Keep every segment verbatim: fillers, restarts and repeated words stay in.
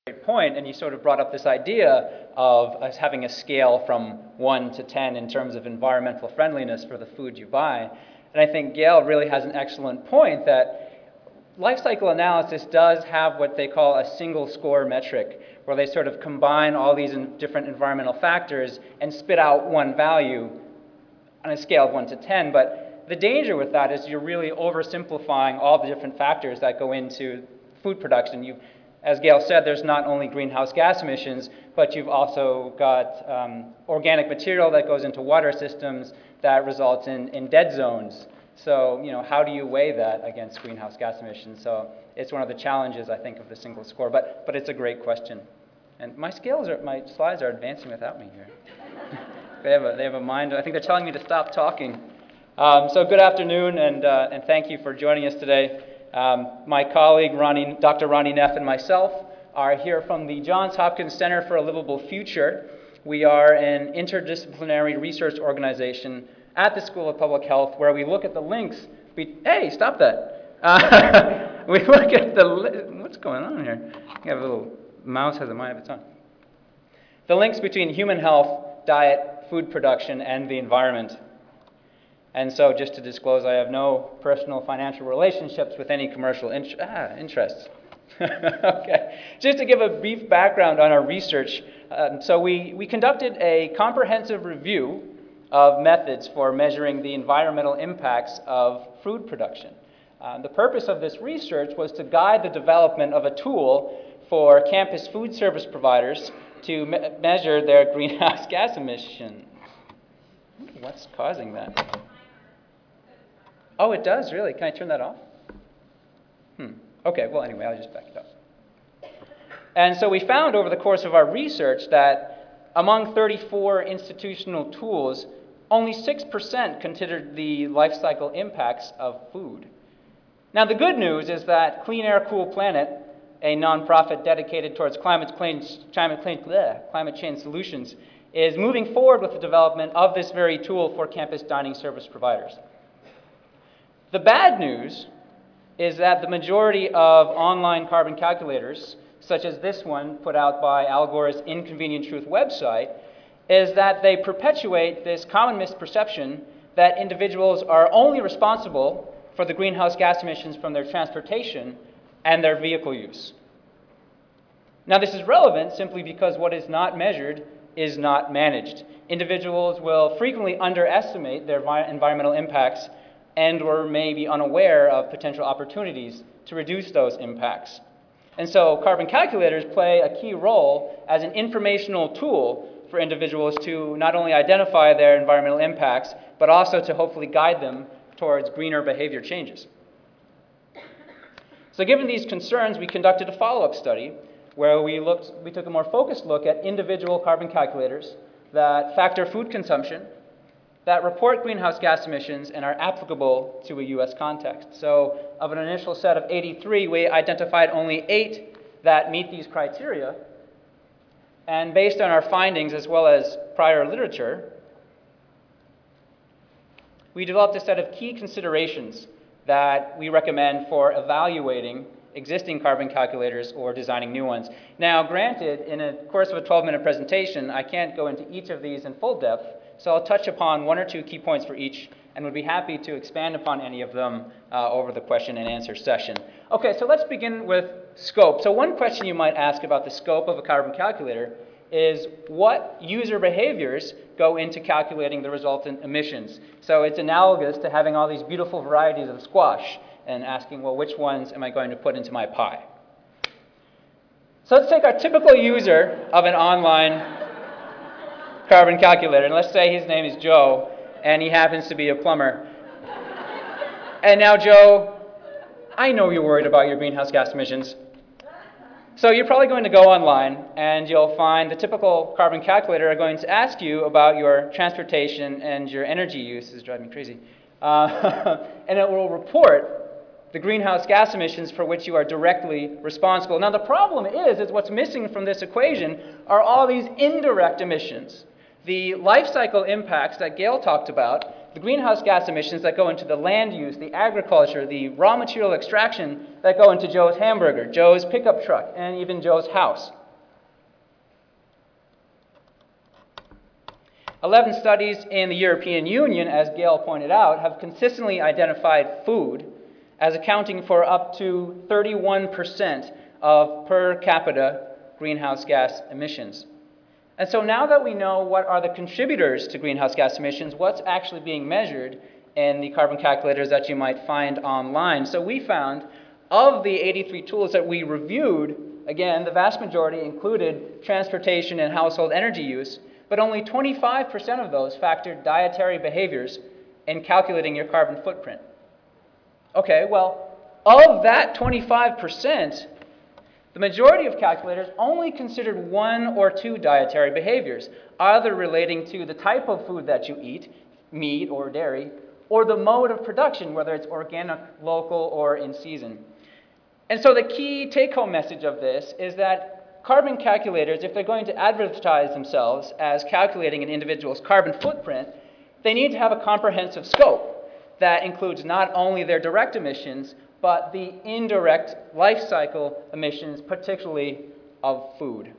point, and you sort of brought up this idea of us having a scale from one to ten in terms of environmental friendliness for the food you buy. And I think Gail really has an excellent point that life cycle analysis does have what they call a single score metric, where they sort of combine all these different environmental factors and spit out one value on a scale of one to ten. But the danger with that is you're really oversimplifying all the different factors that go into food production. You As Gail said, there's not only greenhouse gas emissions, but you've also got um, organic material that goes into water systems that results in, in dead zones. So, you know, how do you weigh that against greenhouse gas emissions? So it's one of the challenges, I think, of the single score, but, but it's a great question. And my scales are, my slides are advancing without me here. they, have a, they have a mind, I think they're telling me to stop talking. Um, so good afternoon, and, uh, and thank you for joining us today. Um, my colleague, Ronnie, Doctor Ronnie Neff, and myself are here from the Johns Hopkins Center for a Livable Future. We are an interdisciplinary research organization at the School of Public Health where we look at the links. Be hey, stop that. Uh, we look at the, what's going on here? You have a little mouse has a mind of its own. The links between human health, diet, food production, and the environment. And so, just to disclose, I have no personal financial relationships with any commercial int ah, interests. Okay. Just to give a brief background on our research, um, so we, we conducted a comprehensive review of methods for measuring the environmental impacts of food production. Um, the purpose of this research was to guide the development of a tool for campus food service providers to me measure their greenhouse gas emission. What's causing that? Oh, it does, really? Can I turn that off? Hmm. Okay, well, anyway, I'll just back it up. And so we found over the course of our research that among thirty-four institutional tools, only six percent considered the life cycle impacts of food. Now, the good news is that Clean Air, Cool Planet, a nonprofit dedicated towards climate change, climate, change, bleh, climate change solutions, is moving forward with the development of this very tool for campus dining service providers. The bad news is that the majority of online carbon calculators, such as this one put out by Al Gore's Inconvenient Truth website, is that they perpetuate this common misperception that individuals are only responsible for the greenhouse gas emissions from their transportation and their vehicle use. Now, this is relevant simply because what is not measured is not managed. Individuals will frequently underestimate their environmental impacts and or may be unaware of potential opportunities to reduce those impacts. And so carbon calculators play a key role as an informational tool for individuals to not only identify their environmental impacts, but also to hopefully guide them towards greener behavior changes. So given these concerns, we conducted a follow-up study where we, looked, we took a more focused look at individual carbon calculators that factor food consumption, that report greenhouse gas emissions and are applicable to a U S context. So of an initial set of eighty-three, we identified only eight that meet these criteria. And based on our findings as well as prior literature, we developed a set of key considerations that we recommend for evaluating existing carbon calculators or designing new ones. Now, granted, in a course of a twelve minute presentation, I can't go into each of these in full depth, so I'll touch upon one or two key points for each and would be happy to expand upon any of them uh, over the question and answer session. Okay, so let's begin with scope. So one question you might ask about the scope of a carbon calculator is what user behaviors go into calculating the resultant emissions. So it's analogous to having all these beautiful varieties of squash and asking, well, which ones am I going to put into my pie? So let's take our typical user of an online carbon calculator, and let's say his name is Joe, and he happens to be a plumber. And now, Joe, I know you're worried about your greenhouse gas emissions. So you're probably going to go online, and you'll find the typical carbon calculator are going to ask you about your transportation and your energy use. This is driving me crazy. Uh, and it will report the greenhouse gas emissions for which you are directly responsible. Now, the problem is, is what's missing from this equation are all these indirect emissions. The life cycle impacts that Gail talked about the greenhouse gas emissions that go into the land use, the agriculture, the raw material extraction that go into Joe's hamburger, Joe's pickup truck, and even Joe's house. Eleven studies in the European Union, as Gail pointed out, have consistently identified food as accounting for up to thirty-one percent of per capita greenhouse gas emissions. And so now that we know what are the contributors to greenhouse gas emissions, what's actually being measured in the carbon calculators that you might find online. So we found of the eighty-three tools that we reviewed, again, the vast majority included transportation and household energy use, but only twenty-five percent of those factored dietary behaviors in calculating your carbon footprint. Okay, well, of that twenty-five percent, the majority of calculators only considered one or two dietary behaviors, either relating to the type of food that you eat, meat or dairy, or the mode of production, whether it's organic, local, or in season. And so the key take-home message of this is that carbon calculators, if they're going to advertise themselves as calculating an individual's carbon footprint, they need to have a comprehensive scope that includes not only their direct emissions, but the indirect life cycle emissions, particularly of food.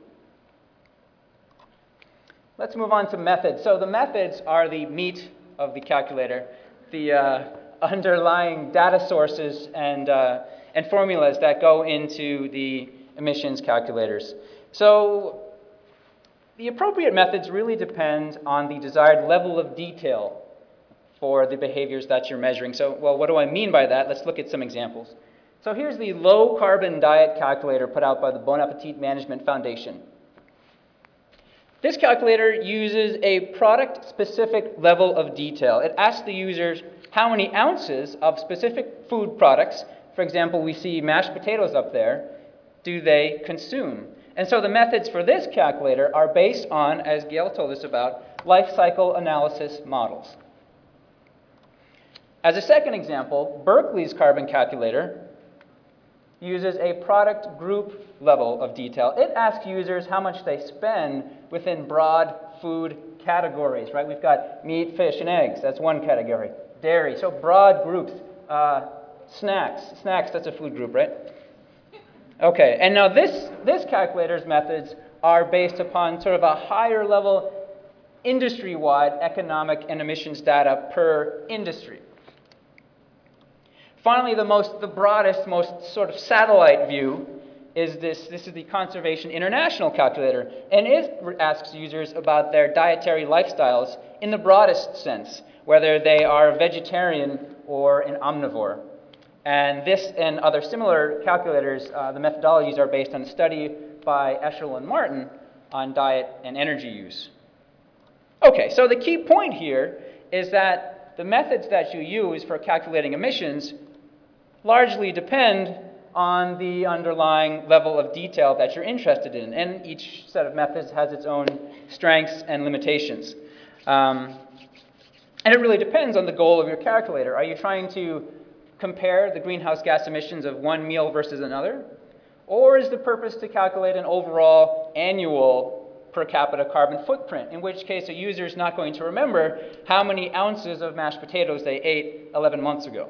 Let's move on to methods. So the methods are the meat of the calculator, the uh, underlying data sources and, uh, and formulas that go into the emissions calculators. So the appropriate methods really depend on the desired level of detail for the behaviors that you're measuring. So, well, what do I mean by that? Let's look at some examples. So here's the low carbon diet calculator put out by the Bon Appetit Management Foundation. This calculator uses a product specific level of detail. It asks the users how many ounces of specific food products, for example, we see mashed potatoes up there, do they consume? And so the methods for this calculator are based on, as Gail told us about, life cycle analysis models. As a second example, Berkeley's carbon calculator uses a product group level of detail. It asks users how much they spend within broad food categories, right? We've got meat, fish, and eggs. That's one category. Dairy, so broad groups. Uh, snacks, snacks, that's a food group, right? Okay, and now this, this calculator's methods are based upon sort of a higher level industry-wide economic and emissions data per industry. Finally, the most, the broadest, most sort of satellite view is this. This is the Conservation International calculator, and it asks users about their dietary lifestyles in the broadest sense, whether they are vegetarian or an omnivore. And this and other similar calculators, uh, the methodologies are based on a study by Eschel and Martin on diet and energy use. Okay, so the key point here is that the methods that you use for calculating emissions largely depend on the underlying level of detail that you're interested in, and each set of methods has its own strengths and limitations. Um, and it really depends on the goal of your calculator. Are you trying to compare the greenhouse gas emissions of one meal versus another? Or is the purpose to calculate an overall annual per capita carbon footprint, in which case a user is not going to remember how many ounces of mashed potatoes they ate eleven months ago?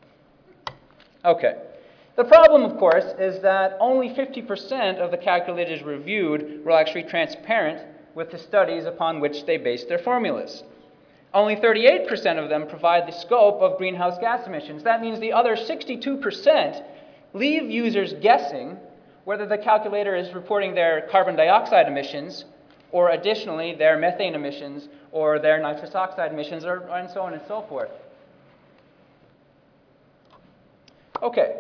Okay. The problem, of course, is that only fifty percent of the calculators reviewed were actually transparent with the studies upon which they based their formulas. Only thirty-eight percent of them provide the scope of greenhouse gas emissions. That means the other sixty-two percent leave users guessing whether the calculator is reporting their carbon dioxide emissions, or additionally their methane emissions, or their nitrous oxide emissions, or, and so on and so forth. Okay.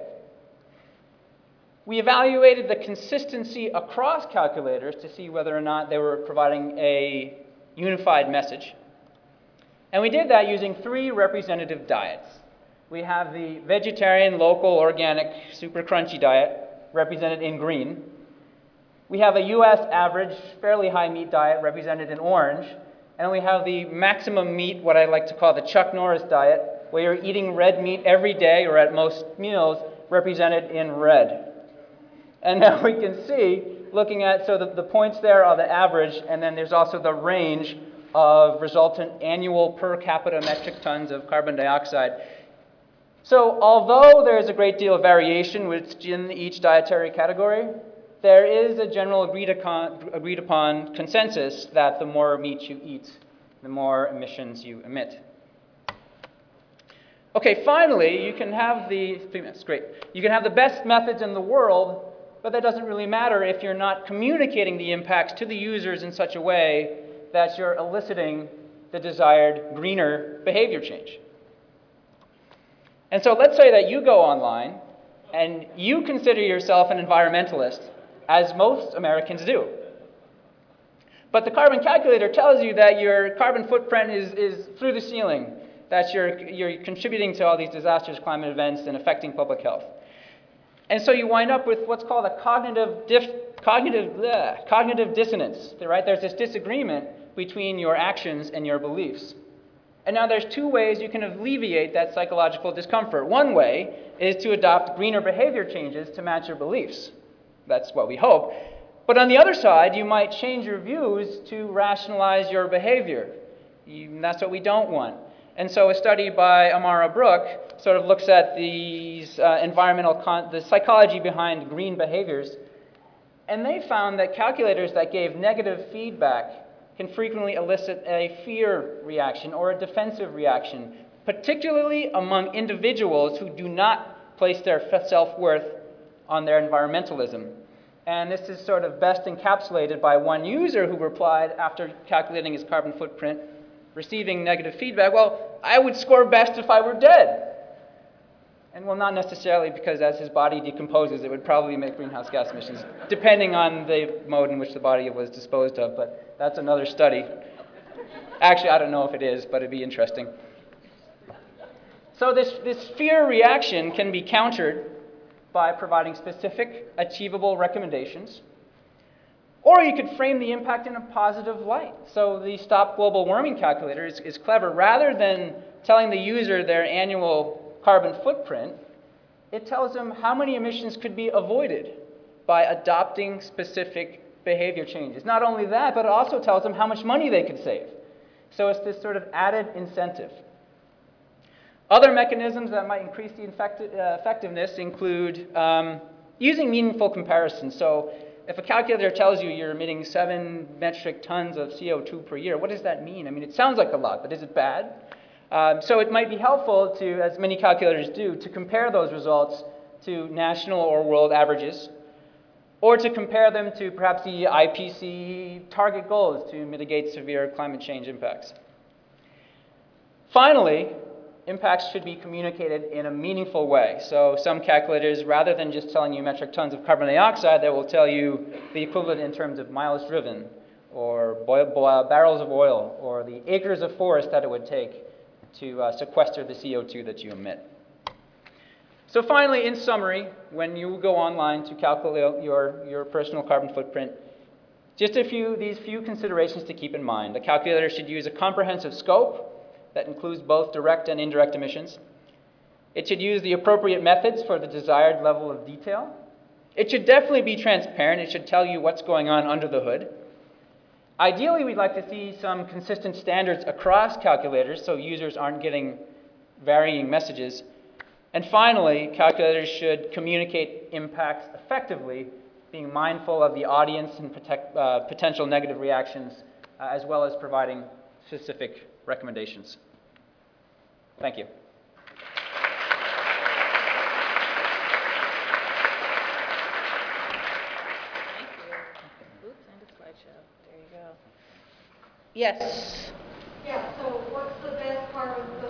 We evaluated the consistency across calculators to see whether or not they were providing a unified message. And we did that using three representative diets. We have the vegetarian, local, organic, super crunchy diet, represented in green. We have a U S average, fairly high meat diet, represented in orange. And we have the maximum meat, what I like to call the Chuck Norris diet, where you're eating red meat every day or at most meals, represented in red. And now we can see, looking at, so the, the points there are the average, and then there's also the range of resultant annual per capita metric tons of carbon dioxide. So although there is a great deal of variation within each dietary category, there is a general agreed upon, agreed upon consensus that the more meat you eat, the more emissions you emit. Okay, finally, you can have the, three minutes, great. You can have the best methods in the world, but that doesn't really matter if you're not communicating the impacts to the users in such a way that you're eliciting the desired greener behavior change. And so let's say that you go online and you consider yourself an environmentalist, as most Americans do. But the carbon calculator tells you that your carbon footprint is, is through the ceiling, that you're, you're contributing to all these disastrous climate events and affecting public health. And so you wind up with what's called a cognitive, dif cognitive, bleh, cognitive dissonance, right? There's this disagreement between your actions and your beliefs. And now there's two ways you can alleviate that psychological discomfort. One way is to adopt greener behavior changes to match your beliefs. That's what we hope. But on the other side, you might change your views to rationalize your behavior. You, that's what we don't want. And so a study by Amara Brook sort of looks at these uh, environmental, con the psychology behind green behaviors. And they found that calculators that gave negative feedback can frequently elicit a fear reaction or a defensive reaction, particularly among individuals who do not place their self-worth on their environmentalism. And this is sort of best encapsulated by one user who replied after calculating his carbon footprint, receiving negative feedback, well, I would score best if I were dead. And well, not necessarily, because as his body decomposes, it would probably emit greenhouse gas emissions, depending on the mode in which the body was disposed of, but that's another study. Actually, I don't know if it is, but it'd be interesting. So this, this fear reaction can be countered by providing specific, achievable recommendations. Or you could frame the impact in a positive light. So the Stop Global Warming calculator is, is clever. Rather than telling the user their annual carbon footprint, it tells them how many emissions could be avoided by adopting specific behavior changes. Not only that, but it also tells them how much money they could save. So it's this sort of added incentive. Other mechanisms that might increase the uh, effectiveness include um, using meaningful comparisons. So if a calculator tells you you're emitting seven metric tons of C O two per year, what does that mean? I mean, it sounds like a lot, but is it bad? Um, so it might be helpful to, as many calculators do, to compare those results to national or world averages, or to compare them to perhaps the I P C C target goals to mitigate severe climate change impacts. Finally, impacts should be communicated in a meaningful way. So some calculators, rather than just telling you metric tons of carbon dioxide, they will tell you the equivalent in terms of miles driven, or boil, boil, barrels of oil, or the acres of forest that it would take to uh, sequester the C O two that you emit. So finally, in summary, when you go online to calculate your, your personal carbon footprint, just a few, these few considerations to keep in mind. The calculator should use a comprehensive scope that includes both direct and indirect emissions. It should use the appropriate methods for the desired level of detail. It should definitely be transparent. It should tell you what's going on under the hood. Ideally, we'd like to see some consistent standards across calculators so users aren't getting varying messages. And finally, calculators should communicate impacts effectively, being mindful of the audience and protect, uh, potential negative reactions, uh, as well as providing specific recommendations. Thank you. Yes. Yeah, so what's the best part of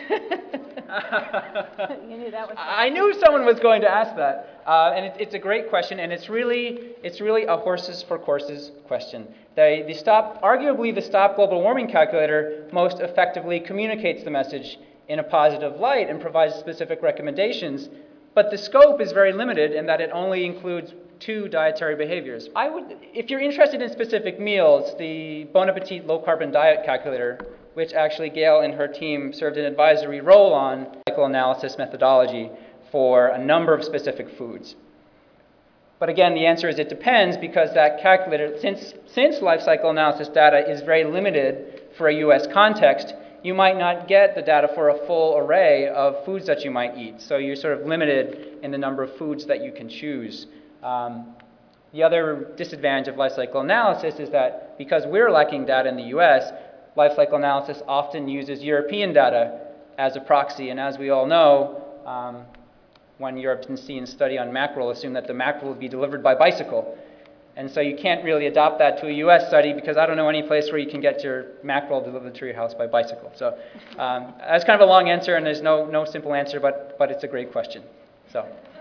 the... You knew that was I knew someone was going to ask that. Uh, and it, it's a great question, and it's really, it's really a horses for courses question. The, the stop, arguably the Stop Global Warming calculator most effectively communicates the message in a positive light and provides specific recommendations, but the scope is very limited in that it only includes two dietary behaviors. I would, if you're interested in specific meals, the Bon Appetit Low Carbon Diet Calculator, which actually Gail and her team served an advisory role on, cycle analysis methodology for a number of specific foods. But again, the answer is it depends, because that calculator, since, since life cycle analysis data is very limited for a U S context, you might not get the data for a full array of foods that you might eat. So you're sort of limited in the number of foods that you can choose. Um, the other disadvantage of life cycle analysis is that because we're lacking data in the U S, life cycle analysis often uses European data as a proxy. And as we all know, um, one European study on mackerel assumed that the mackerel would be delivered by bicycle. And so you can't really adopt that to a U S study because I don't know any place where you can get your mackerel delivered to your house by bicycle. So um, that's kind of a long answer, and there's no, no simple answer, but, but it's a great question. So.